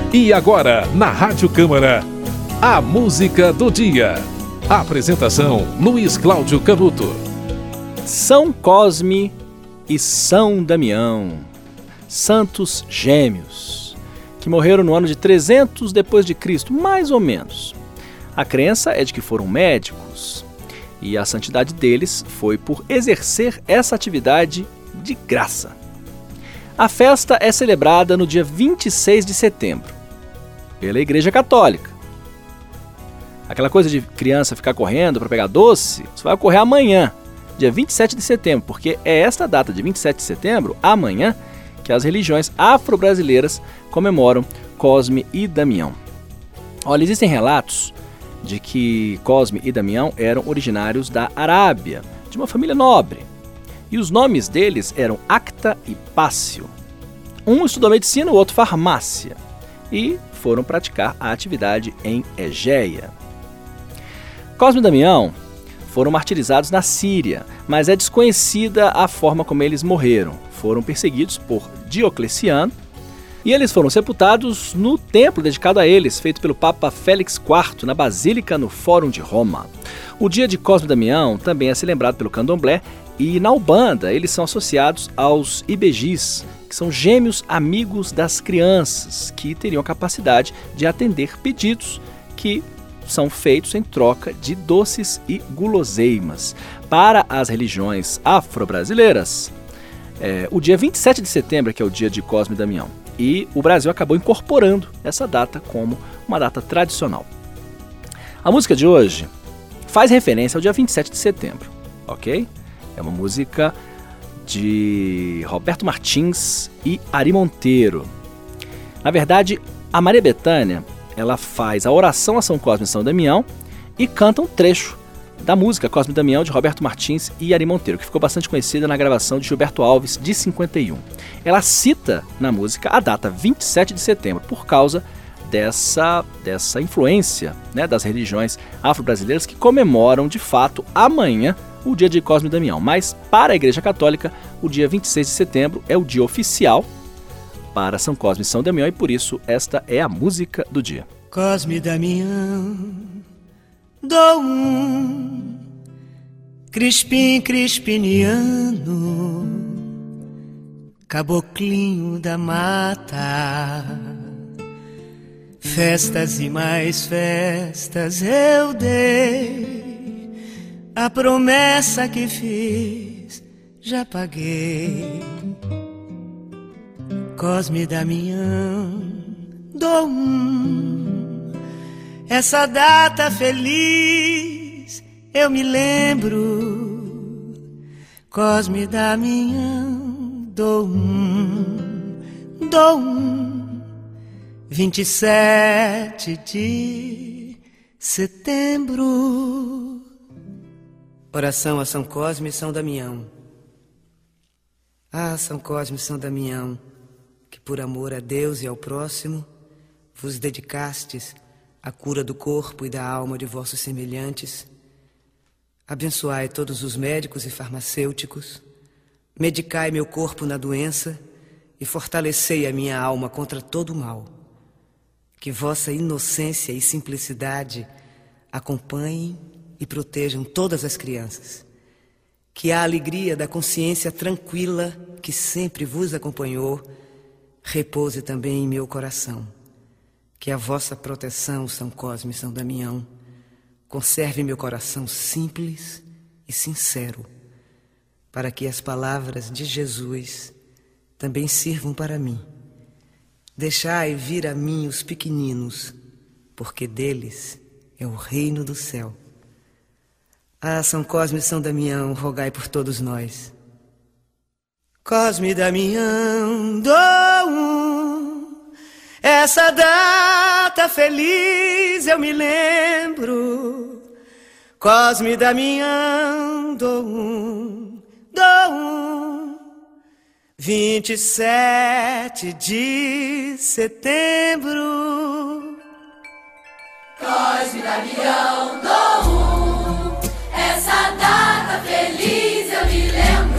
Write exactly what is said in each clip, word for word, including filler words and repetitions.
E agora, na Rádio Câmara, a música do dia. Apresentação, Luiz Cláudio Canuto. São Cosme e São Damião, santos gêmeos, que morreram no ano de trezentos depois de Cristo, mais ou menos. A crença é de que foram médicos, e a santidade deles foi por exercer essa atividade de graça. A festa é celebrada no dia vinte e seis de setembro, pela Igreja Católica. Aquela coisa de criança ficar correndo para pegar doce, isso vai ocorrer amanhã, dia vinte e sete de setembro, porque é esta data de vinte e sete de setembro, amanhã, que as religiões afro-brasileiras comemoram Cosme e Damião. Olha, existem relatos de que Cosme e Damião eram originários da Arábia, de uma família nobre, e os nomes deles eram Acta e Pácio. Um estudou medicina, o outro farmácia, e foram praticar a atividade em Egéia. Cosme e Damião foram martirizados na Síria, mas é desconhecida a forma como eles morreram. Foram perseguidos por Diocleciano e eles foram sepultados no templo dedicado a eles, feito pelo Papa Félix quarto, na Basílica no Fórum de Roma. O dia de Cosme e Damião também é celebrado pelo candomblé e na Ubanda eles são associados aos ibejis, que são gêmeos amigos das crianças, que teriam capacidade de atender pedidos que são feitos em troca de doces e guloseimas. Para as religiões afro-brasileiras, é, o dia vinte e sete de setembro é que é o dia de Cosme e Damião, e o Brasil acabou incorporando essa data como uma data tradicional. A música de hoje faz referência ao dia vinte e sete de setembro, ok? É uma música de Roberto Martins e Ari Monteiro. Na verdade, a Maria Bethânia, ela faz a oração a São Cosme e São Damião e canta um trecho da música Cosme e Damião de Roberto Martins e Ari Monteiro, que ficou bastante conhecida na gravação de Gilberto Alves de cinquenta e um. Ela cita na música a data vinte e sete de setembro por causa dessa, dessa influência, né, das religiões afro-brasileiras que comemoram de fato amanhã o dia de Cosme e Damião. Mas para a Igreja Católica o dia vinte e seis de setembro é o dia oficial para São Cosme e São Damião e por isso esta é a música do dia. Cosme e Damião, dou um crispim crispiniano, caboclinho da mata. Festas e mais festas eu dei, a promessa que fiz já paguei. Cosme e Damião, dou um, essa data feliz eu me lembro. Cosme e Damião, dou um, dou um, vinte e sete de setembro. Oração a São Cosme e São Damião. Ah, São Cosme e São Damião, que por amor a Deus e ao próximo vos dedicastes à cura do corpo e da alma de vossos semelhantes, abençoai todos os médicos e farmacêuticos, medicai meu corpo na doença e fortalecei a minha alma contra todo o mal. Que vossa inocência e simplicidade acompanhem e protejam todas as crianças. Que a alegria da consciência tranquila que sempre vos acompanhou repouse também em meu coração. Que a vossa proteção, São Cosme e São Damião, conserve meu coração simples e sincero, para que as palavras de Jesus também sirvam para mim. Deixai vir a mim os pequeninos, porque deles é o reino do céu. Ah, São Cosme e São Damião, rogai por todos nós. Cosme e Damião, dou um, essa data feliz eu me lembro. Cosme e Damião, dou um, dou um, vinte e sete de setembro. Cosme e Damião, dou um, essa data feliz eu me lembro.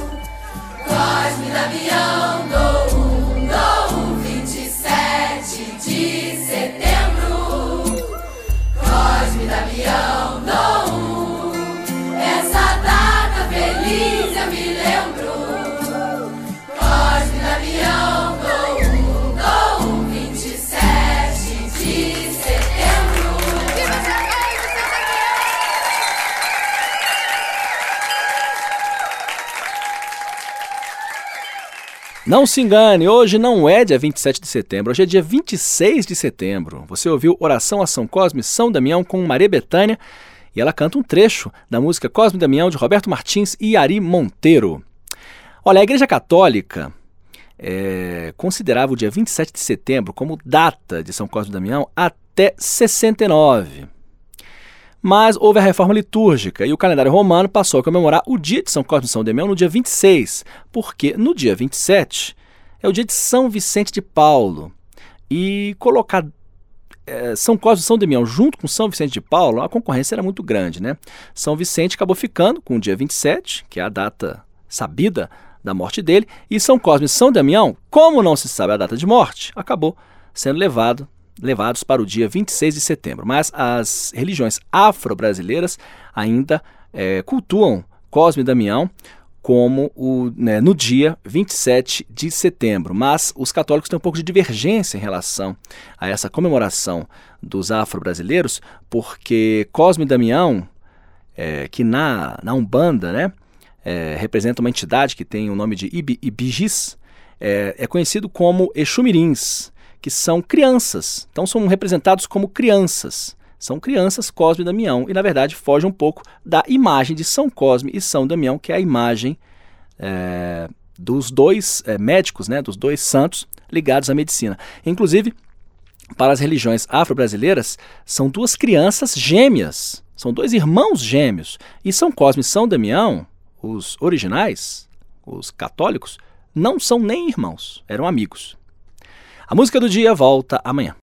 Cosme e Damião, dou um, dou um, vinte e sete Não se engane, hoje não é dia vinte e sete de setembro, hoje é dia vinte e seis de setembro. Você ouviu Oração a São Cosme e São Damião com Maria Bethânia e ela canta um trecho da música Cosme e Damião de Roberto Martins e Ari Monteiro. Olha, a Igreja Católica é, considerava o dia vinte e sete de setembro como data de São Cosme e Damião até sessenta e nove. Mas houve a reforma litúrgica e o calendário romano passou a comemorar o dia de São Cosme e São Damião no dia vinte e seis, porque no dia vinte e sete é o dia de São Vicente de Paulo. E colocar é, São Cosme e São Damião junto com São Vicente de Paulo, a concorrência era muito grande, né? São Vicente acabou ficando com o dia vinte e sete, que é a data sabida da morte dele, e São Cosme e São Damião, como não se sabe a data de morte, acabou sendo levado levados para o dia vinte e seis de setembro. Mas as religiões afro-brasileiras ainda é, cultuam Cosme e Damião como o, né, no dia vinte e sete de setembro. Mas os católicos têm um pouco de divergência em relação a essa comemoração dos afro-brasileiros, porque Cosme e Damião, é, que na, na Umbanda, né, é, representa uma entidade que tem o nome de Ibi, Ibigis, é, é conhecido como Exumirins, que são crianças, então são representados como crianças, são crianças Cosme e Damião, e na verdade foge um pouco da imagem de São Cosme e São Damião, que é a imagem é, dos dois é, médicos, né, dos dois santos ligados à medicina. Inclusive, para as religiões afro-brasileiras, são duas crianças gêmeas, são dois irmãos gêmeos, e São Cosme e São Damião, os originais, os católicos, não são nem irmãos, eram amigos. A música do dia volta amanhã.